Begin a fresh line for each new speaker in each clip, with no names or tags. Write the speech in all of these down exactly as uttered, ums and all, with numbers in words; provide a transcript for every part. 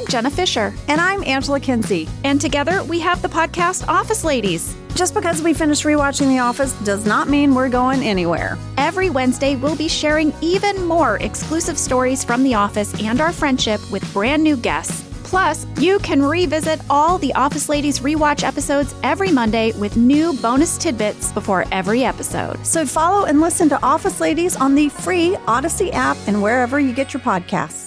Jenna Fisher.
And I'm Angela Kinsey.
And together we have the podcast Office Ladies.
Just because we finished rewatching The Office does not mean we're going anywhere.
Every Wednesday, we'll be sharing even more exclusive stories from The Office and our friendship with brand new guests. Plus, you can revisit all the Office Ladies rewatch episodes every Monday with new bonus tidbits before every episode.
So follow and listen to Office Ladies on the free Odyssey app and wherever you get your podcasts.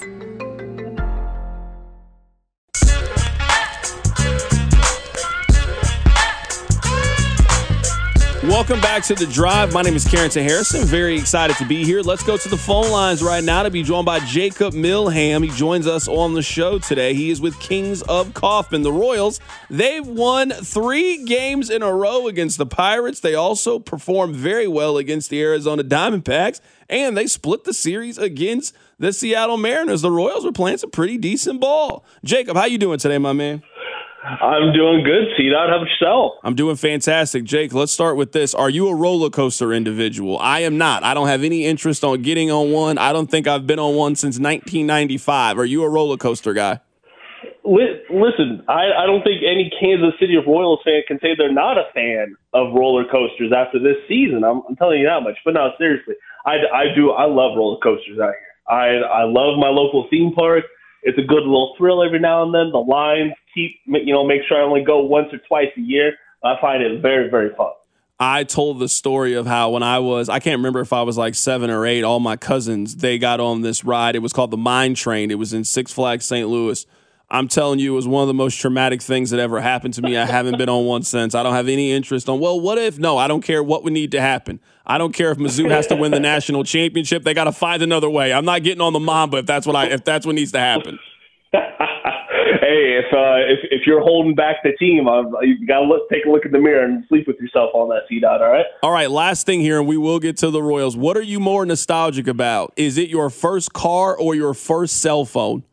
Welcome back to The Drive. My name is Carrington Harrison. Very excited to be here. Let's go to the phone lines right now to be joined by Jacob Milham. He joins us on the show today. He is with Kings of Kaufman. The Royals, they've won three games in a row against the Pirates. They also performed very well against the Arizona Diamondbacks, and they split the series against the Seattle Mariners. The Royals were playing some pretty decent ball. Jacob, how you doing today, my man?
I'm doing good, C-Dot. How about yourself?
I'm doing fantastic. Jake, let's start with this. Are you a roller coaster individual? I am not. I don't have any interest on getting on one. I don't think I've been on one since nineteen ninety-five. Are you a roller coaster guy?
Listen, I, I don't think any Kansas City Royals fan can say they're not a fan of roller coasters after this season. I'm, I'm telling you that much. But no, seriously, I, I do. I love roller coasters out here. I, I love my local theme park. It's a good little thrill every now and then. The lines keep, you know, make sure I only go once or twice a year. I find it very, very fun.
I told the story of how when I was, I can't remember if I was like seven or eight, all my cousins, they got on this ride. It was called the Mine Train. It was in Six Flags Saint Louis. I'm telling you, it was one of the most traumatic things that ever happened to me. I haven't been on one since. I don't have any interest on, well, what if? No, I don't care what would need to happen. I don't care if Mizzou has to win the national championship. They got to find another way. I'm not getting on the Mamba if that's what I if that's what needs to happen.
Hey, if uh, if if you're holding back the team, uh, you got to look, take a look in the mirror and sleep with yourself on that, C-Dot, all right?
All right, last thing here, and we will get to the Royals. What are you more nostalgic about? Is it your first car or your first cell phone?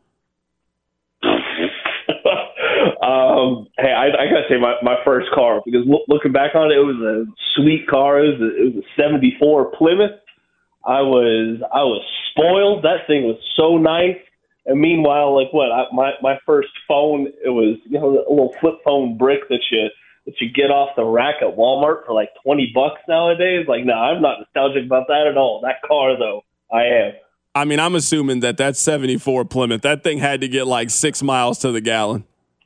um, hey, I, I got to say my, my first car, because look, looking back on it, it was a sweet car. It was a, it was a seventy-four Plymouth. I was I was spoiled. That thing was so nice. And meanwhile, like what, I, my my first phone, it was, you know, a little flip phone brick that you that you get off the rack at Walmart for like twenty bucks nowadays. Like, no, I'm not nostalgic about that at all. That car, though, I am.
I mean, I'm assuming that that seventy-four Plymouth, that thing had to get like six miles to the gallon.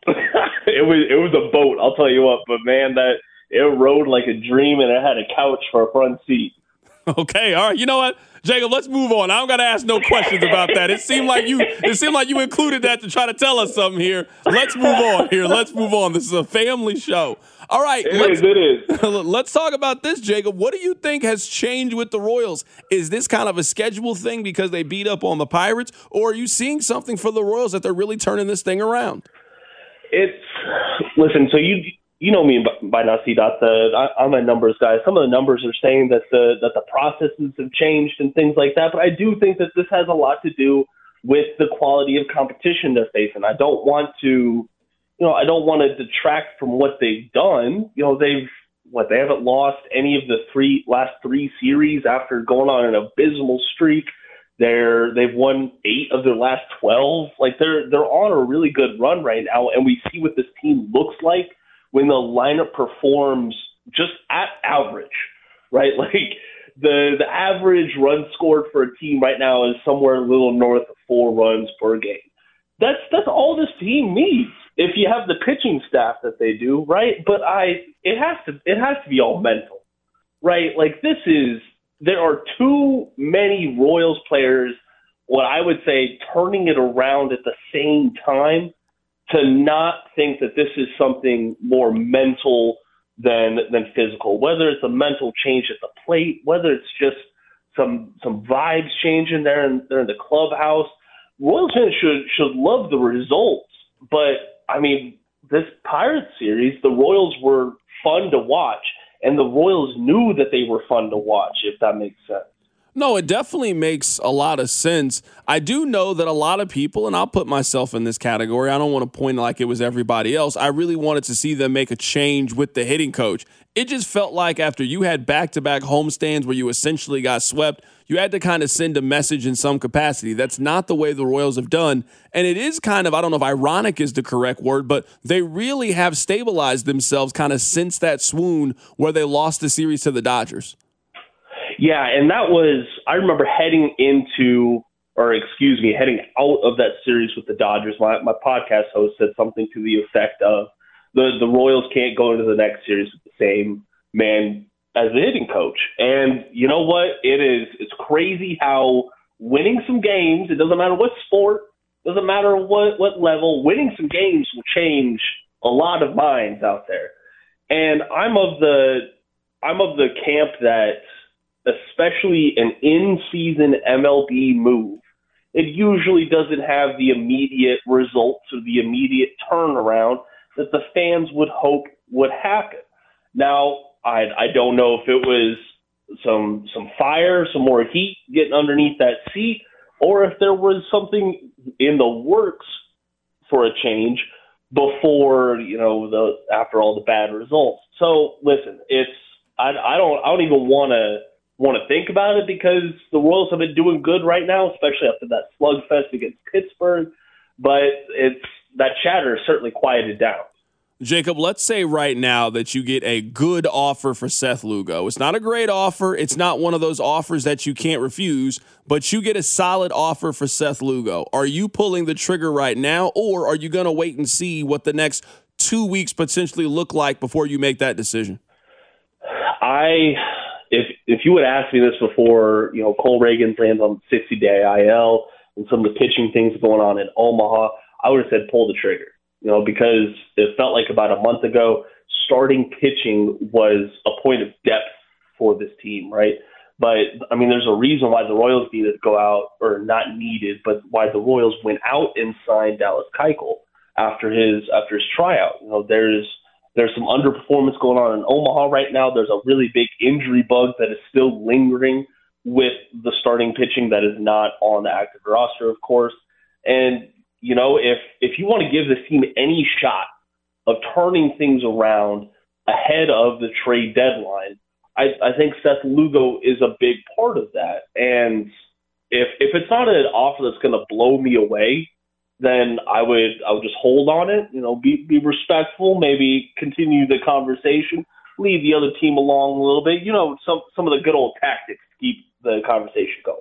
it was it was a boat, I'll tell you what. But man, that it rode like a dream, and it had a couch for a front seat.
Okay, all right. You know what, Jacob? Let's move on. I don't got to ask no questions about that. It seemed like you. It seemed like you included that to try to tell us something here. Let's move on here. Let's move on. This is a family show. All right.
It
let's,
is. It is.
Let's talk about this, Jacob. What do you think has changed with the Royals? Is this kind of a schedule thing because they beat up on the Pirates, or are you seeing something for the Royals that they're really turning this thing around?
It's listen. So you. You know me by now, C-Dot. The, I, I'm a numbers guy. Some of the numbers are saying that the that the processes have changed and things like that. But I do think that this has a lot to do with the quality of competition they're facing. I don't want to, you know, I don't want to detract from what they've done. You know, they've what they haven't lost any of the three last three series after going on an abysmal streak. They're they've won eight of their last twelve. Like they're they're on a really good run right now, and we see what this team looks like when the lineup performs just at average, right? Like the the average run scored for a team right now is somewhere a little north of four runs per game. That's that's all this team needs if you have the pitching staff that they do, right? But I it has to it has to be all mental, right? Like this is there are too many Royals players, what I would say, turning it around at the same time, to not think that this is something more mental than than physical, whether it's a mental change at the plate, whether it's just some some vibes changing there in, there in the clubhouse. Royals fans should should love the results, but I mean, this Pirates series, the Royals were fun to watch, and the Royals knew that they were fun to watch, if that makes sense.
No, it definitely makes a lot of sense. I do know that a lot of people, and I'll put myself in this category, I don't want to point like it was everybody else. I really wanted to see them make a change with the hitting coach. It just felt like after you had back-to-back homestands where you essentially got swept, you had to kind of send a message in some capacity. That's not the way the Royals have done. And it is kind of, I don't know if ironic is the correct word, but they really have stabilized themselves kind of since that swoon where they lost the series to the Dodgers.
Yeah, and that was, I remember heading into, or excuse me, heading out of that series with the Dodgers. My, my podcast host said something to the effect of, the, the Royals can't go into the next series with the same man as the hitting coach. And you know what? It is, it's crazy how winning some games, it doesn't matter what sport, doesn't matter what, what level, winning some games will change a lot of minds out there. And I'm of the, I'm of the camp that, especially an in-season M L B move, it usually doesn't have the immediate results or the immediate turnaround that the fans would hope would happen. Now, I, I don't know if it was some some fire, some more heat getting underneath that seat, or if there was something in the works for a change before, you know, the after all the bad results. So listen, it's I, I don't I don't even want to. want to think about it because the Royals have been doing good right now, especially after that slugfest against Pittsburgh. But it's that chatter is certainly quieted down.
Jacob, let's say right now that you get a good offer for Seth Lugo. It's not a great offer. It's not one of those offers that you can't refuse, but you get a solid offer for Seth Lugo. Are you pulling the trigger right now, or are you going to wait and see what the next two weeks potentially look like before you make that decision?
I... If if you would ask me this before, you know, Cole Reagan lands on sixty-day I L and some of the pitching things going on in Omaha, I would have said pull the trigger, you know, because it felt like about a month ago, starting pitching was a point of depth for this team, right? But, I mean, there's a reason why the Royals needed to go out, or not needed, but why the Royals went out and signed Dallas Keuchel after his after his tryout. You know, there's There's some underperformance going on in Omaha right now. There's a really big injury bug that is still lingering with the starting pitching that is not on the active roster, of course. And, you know, if if you want to give this team any shot of turning things around ahead of the trade deadline, I, I think Seth Lugo is a big part of that. And if if it's not an offer that's going to blow me away, then I would I would just hold on it, you know, be be respectful, maybe continue the conversation, leave the other team along a little bit, you know, some some of the good old tactics to keep the conversation going.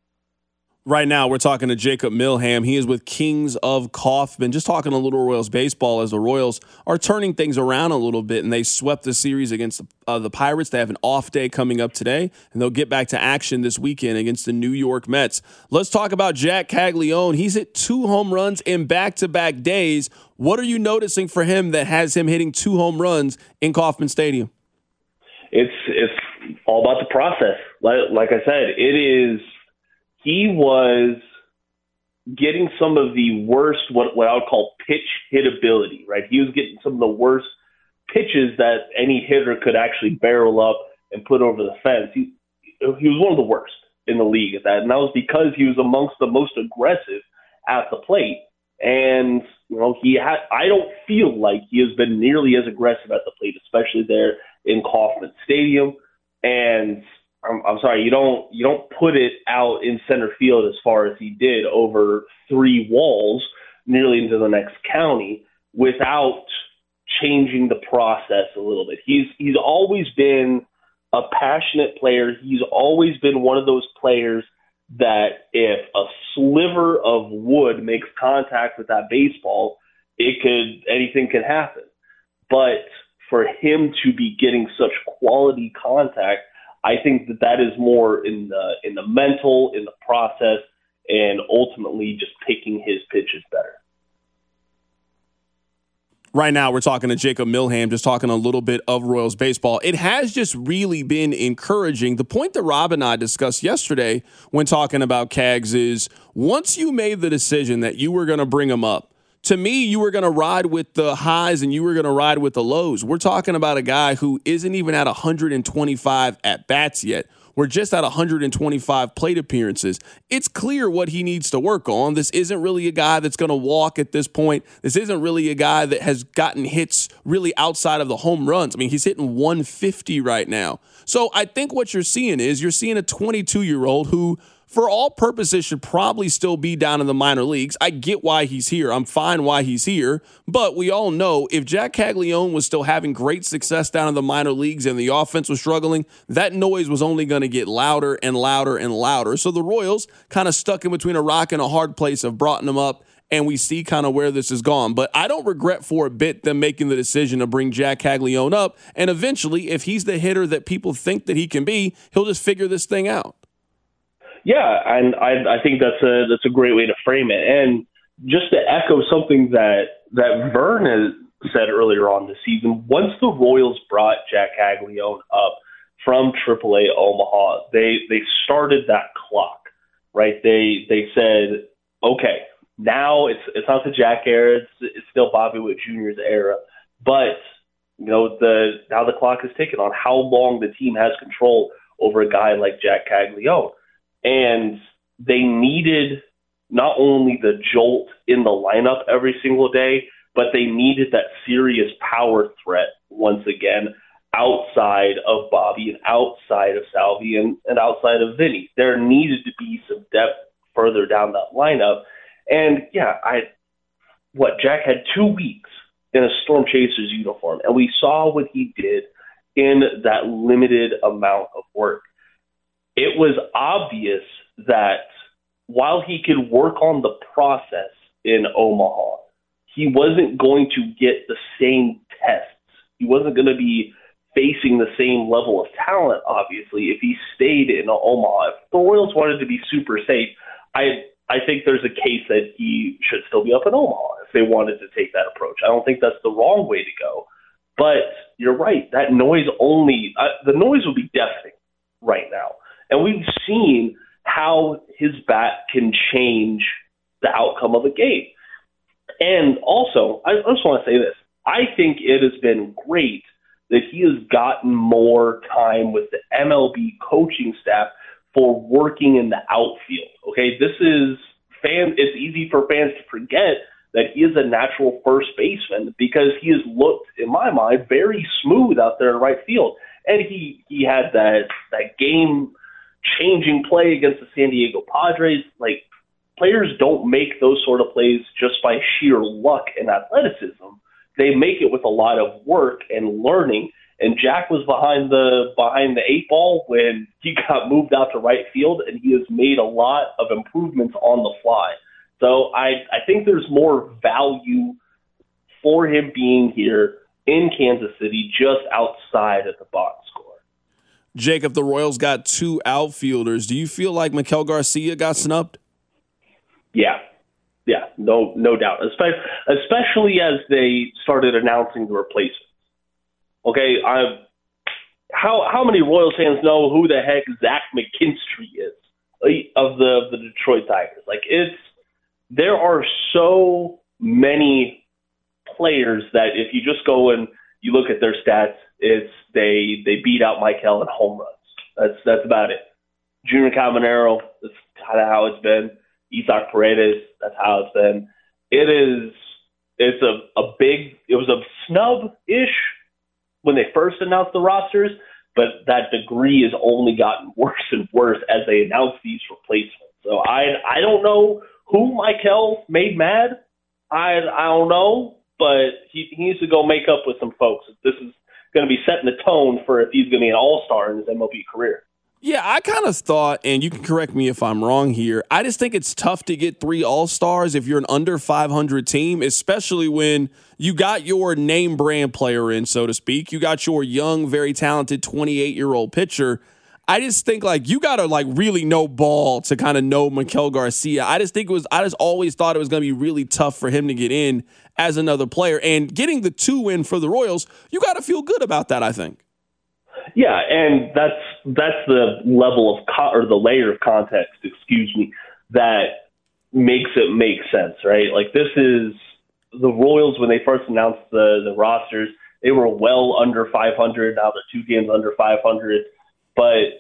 Right now, we're talking to Jacob Milham. He is with Kings of Kaufman. Just talking a little Royals baseball as the Royals are turning things around a little bit, and they swept the series against the, uh, the Pirates. They have an off day coming up today, and they'll get back to action this weekend against the New York Mets. Let's talk about Jack Caglianone. He's hit two home runs in back-to-back days. What are you noticing for him that has him hitting two home runs in Kauffman Stadium?
It's it's all about the process. Like, like I said, it is – he was getting some of the worst, what, what I would call pitch hitability, right? He was getting some of the worst pitches that any hitter could actually barrel up and put over the fence. He, he was one of the worst in the league at that, and that was because he was amongst the most aggressive at the plate. And, you know, he had, I don't feel like he has been nearly as aggressive at the plate, especially there in Kauffman Stadium. And I'm, I'm sorry, you don't you don't put it out in center field as far as he did over three walls nearly into the next county without changing the process a little bit. He's he's always been a passionate player. He's always been one of those players that if a sliver of wood makes contact with that baseball, it could anything could happen. But for him to be getting such quality contact, I think that that is more in the in the mental, in the process, and ultimately just picking his pitches better.
Right now, we're talking to Jacob Milham, just talking a little bit of Royals baseball. It has just really been encouraging. The point that Rob and I discussed yesterday when talking about Cags is once you made the decision that you were going to bring him up, to me, you were going to ride with the highs and you were going to ride with the lows. We're talking about a guy who isn't even at one hundred twenty-five at-bats yet. We're just at one hundred twenty-five plate appearances. It's clear what he needs to work on. This isn't really a guy that's going to walk at this point. This isn't really a guy that has gotten hits really outside of the home runs. I mean, he's hitting one fifty right now. So I think what you're seeing is you're seeing a twenty-two-year-old who, for all purposes, should probably still be down in the minor leagues. I get why he's here. I'm fine why he's here. But we all know if Jack Caglianone was still having great success down in the minor leagues and the offense was struggling, that noise was only going to get louder and louder and louder. So the Royals, kind of stuck in between a rock and a hard place, have brought him up, and we see kind of where this has gone. But I don't regret for a bit them making the decision to bring Jack Caglianone up. And eventually, if he's the hitter that people think that he can be, he'll just figure this thing out.
Yeah, and I, I think that's a that's a great way to frame it. And just to echo something that that Vern has said earlier on this season, once the Royals brought Jack Caglianone up from triple A Omaha, they they started that clock, right? They they said, okay, now it's it's not the Jack era, it's, it's still Bobby Witt Junior's era, but you know the now the clock is ticking on how long the team has control over a guy like Jack Caglianone. And they needed not only the jolt in the lineup every single day, but they needed that serious power threat once again outside of Bobby and outside of Salvi and, and outside of Vinny. There needed to be some depth further down that lineup. And, yeah, I what Jack had two weeks in a Storm Chasers uniform, and we saw what he did in that limited amount of work. It was obvious that while he could work on the process in Omaha, he wasn't going to get the same tests. He wasn't going to be facing the same level of talent, obviously, if he stayed in Omaha. If the Royals wanted to be super safe, I I think there's a case that he should still be up in Omaha if they wanted to take that approach. I don't think that's the wrong way to go. But you're right, that noise only uh, – the noise will be deafening right now. And we've seen how his bat can change the outcome of a game. And also, I just want to say this. I think it has been great that he has gotten more time with the M L B coaching staff for working in the outfield. Okay, this is fan. It's easy for fans to forget that he is a natural first baseman because he has looked, in my mind, very smooth out there in right field. And he, he had that that game changing play against the San Diego Padres. Like, players don't make those sort of plays just by sheer luck and athleticism. They make it with a lot of work and learning. And Jack was behind the behind the eight ball when he got moved out to right field, and he has made a lot of improvements on the fly. So I, I think there's more value for him being here in Kansas City just outside of the box score.
Jacob, the Royals got two outfielders. Do you feel like Maikel Garcia got snubbed?
Yeah. Yeah, no no doubt, especially, especially as they started announcing the replacements. Okay, I how how many Royals fans know who the heck Zach McKinstry is of the of the Detroit Tigers? Like, it's there are so many players that if you just go and you look at their stats, it's they they beat out Maikel in home runs. That's that's about it. Junior Caminero, that's kind of how it's been. Isaac Paredes, that's how it's been. It is, it's a, a big, it was a snub-ish when they first announced the rosters, but that degree has only gotten worse and worse as they announce these replacements. So I I don't know who Maikel made mad. I I don't know, but he, he needs to go make up with some folks. This is going to be setting the tone for if he's going to be an all-star in his M L B career.
Yeah, I kind of thought, and you can correct me if I'm wrong here, I just think it's tough to get three All-Stars if you're an under five hundred team, especially when you got your name brand player in, so to speak. You got your young, very talented twenty-eight-year-old pitcher. I just think, like, you got to, like, really know ball to kind of know Maikel Garcia. I just think it was, I just always thought it was going to be really tough for him to get in as another player. And getting the two in for the Royals, you got to feel good about that, I think.
Yeah, and that's that's the level of co- or the layer of context, excuse me, that makes it make sense, right? Like, this is the Royals when they first announced the the rosters, they were well under five hundred. Now they're two games under five hundred, but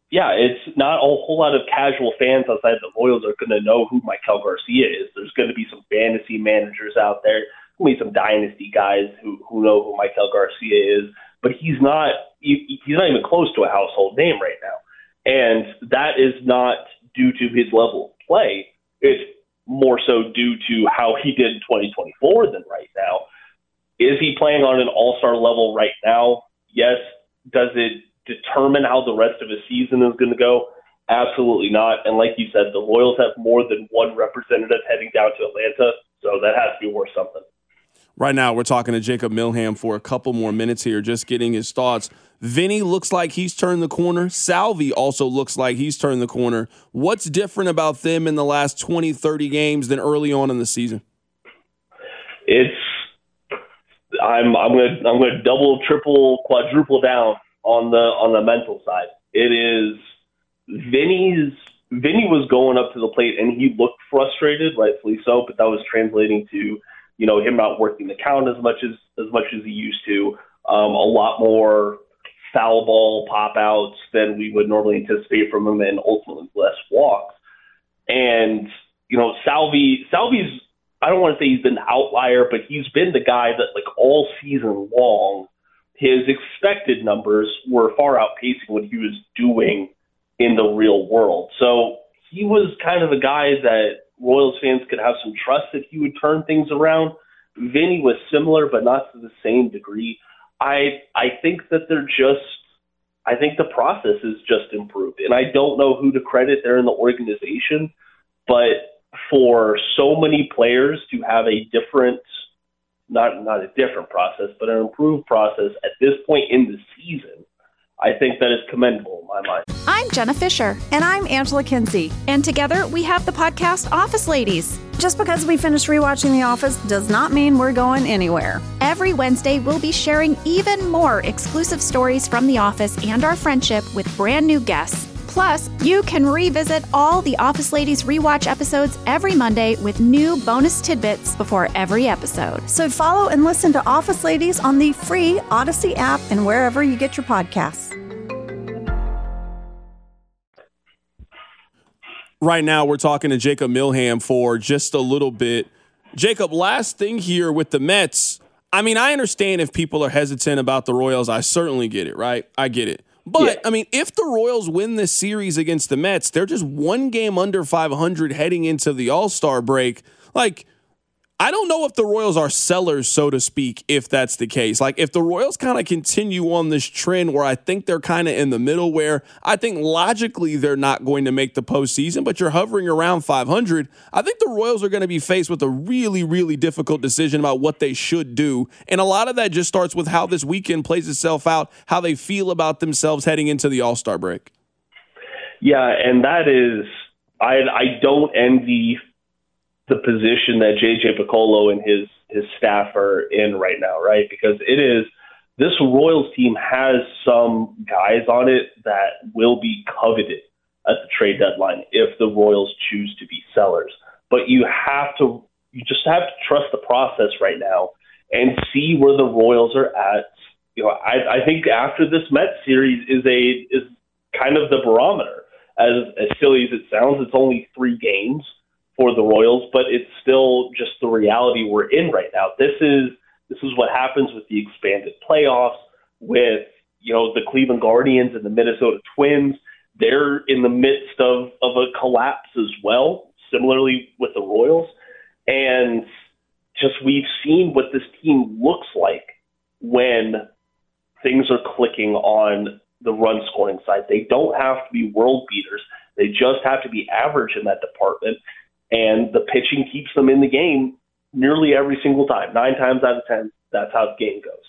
yeah, it's not a whole lot of casual fans outside the Royals are going to know who Maikel Garcia is. There's going to be some fantasy managers out there, going to be some dynasty guys who, who know who Maikel Garcia is, but he's not he, he's not even close to a household name right now. And that is not due to his level of play. It's more so due to how he did in twenty twenty-four than right now. Is he playing on an all-star level right now? Yes. Does it determine how the rest of his season is going to go? Absolutely not. And like you said, the Royals have more than one representative heading down to Atlanta, so that has to be worth something.
Right now, we're talking to Jacob Milham for a couple more minutes here, just getting his thoughts. Vinny looks like he's turned the corner. Salvi also looks like he's turned the corner. What's different about them in the last twenty, thirty games than early on in the season?
It's I'm I'm gonna I'm gonna double, triple, quadruple down on the on the mental side. It is Vinny's Vinny was going up to the plate and he looked frustrated, rightfully so, but that was translating to, you know, him not working the count as much as as much as he used to. Um, a lot more foul ball pop outs than we would normally anticipate from him, and ultimately less walks. And, you know, Salvi Salvi's I don't want to say he's been the outlier, but he's been the guy that, like, all season long, his expected numbers were far outpacing what he was doing in the real world. So he was kind of a guy that Royals fans could have some trust that he would turn things around. Vinny was similar, but not to the same degree. I I think that they're just – I think the process is just improved. And I don't know who to credit there in the organization, but – for so many players to have a different, not not a different process, but an improved process at this point in the season, I think that is commendable in my mind.
I'm Jenna Fisher.
And I'm Angela Kinsey.
And together we have the podcast Office Ladies.
Just because we finished rewatching The Office does not mean we're going anywhere.
Every Wednesday, we'll be sharing even more exclusive stories from The Office and our friendship with brand new guests. Plus, you can revisit all the Office Ladies rewatch episodes every Monday with new bonus tidbits before every episode.
So follow and listen to Office Ladies on the free Odyssey app and wherever you get your podcasts.
Right now, we're talking to Jacob Milham for just a little bit. Jacob, last thing here with the Mets. I mean, I understand if people are hesitant about the Royals. I certainly get it, right? I get it. But, yeah. I mean, if the Royals win this series against the Mets, they're just one game under five hundred heading into the All-Star break. Like, I don't know if the Royals are sellers, so to speak, if that's the case. Like, if the Royals kind of continue on this trend where I think they're kind of in the middle, where I think logically they're not going to make the postseason, but you're hovering around five hundred, I think the Royals are going to be faced with a really, really difficult decision about what they should do. And a lot of that just starts with how this weekend plays itself out, how they feel about themselves heading into the All-Star break.
Yeah, and that is, I, I don't envy the position that J J Picollo and his his staff are in right now, right? Because it is, this Royals team has some guys on it that will be coveted at the trade deadline if the Royals choose to be sellers. But you have to, you just have to trust the process right now and see where the Royals are at. You know, I, I think after this Mets series is a is kind of the barometer. As as silly as it sounds, it's only three games for the Royals, but it's still just the reality we're in right now. This is this is what happens with the expanded playoffs, with, you know, the Cleveland Guardians and the Minnesota Twins. They're in the midst of, of a collapse as well, similarly with the Royals. And just we've seen what this team looks like when things are clicking on the run scoring side. They don't have to be world beaters. They just have to be average in that department. And the pitching keeps them in the game nearly every single time. Nine times out of ten, that's how the game goes.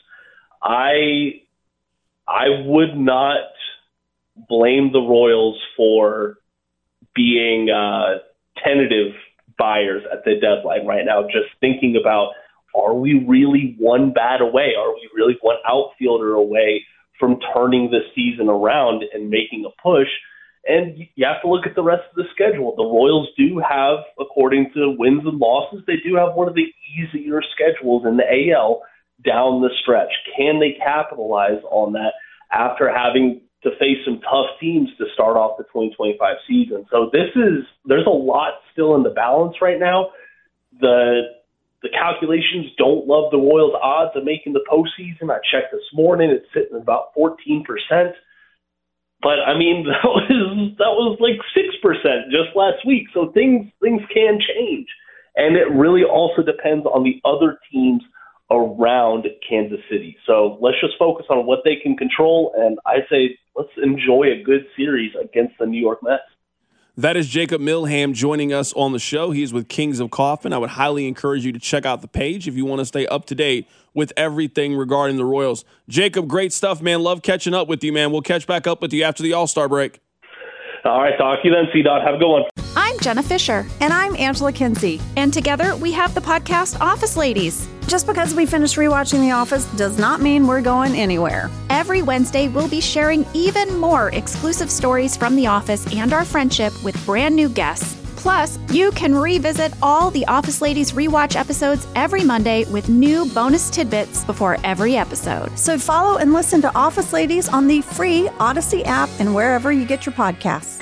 I I would not blame the Royals for being uh, tentative buyers at the deadline right now, just thinking about, are we really one bat away? Are we really one outfielder away from turning the season around and making a push? And you have to look at the rest of the schedule. The Royals do have, according to wins and losses, they do have one of the easier schedules in the A L down the stretch. Can they capitalize on that after having to face some tough teams to start off the twenty twenty-five season. So this is there's a lot still in the balance right now. The the calculations don't love the Royals' odds of making the postseason. I checked this morning; it's sitting at about fourteen percent. But I mean, that was that was like six percent just last week. So things things can change, and it really also depends on the other teams around Kansas City. So let's just focus on what they can control, and I say let's enjoy a good series against the New York Mets.
That is Jacob Milham joining us on the show. He's with Kings of Kaufman. I would highly encourage you to check out the page if you want to stay up to date with everything regarding the Royals. Jacob, great stuff, man. Love catching up with you, man. We'll catch back up with you after the All-Star break.
All right, talk to you then, C-Dot. Have a good one.
I'm Jenna Fisher.
And I'm Angela Kinsey.
And together we have the podcast Office Ladies.
Just because we finished rewatching The Office does not mean we're going anywhere.
Every Wednesday, we'll be sharing even more exclusive stories from The Office and our friendship with brand new guests. Plus, you can revisit all the Office Ladies rewatch episodes every Monday with new bonus tidbits before every episode.
So follow and listen to Office Ladies on the free Odyssey app and wherever you get your podcasts.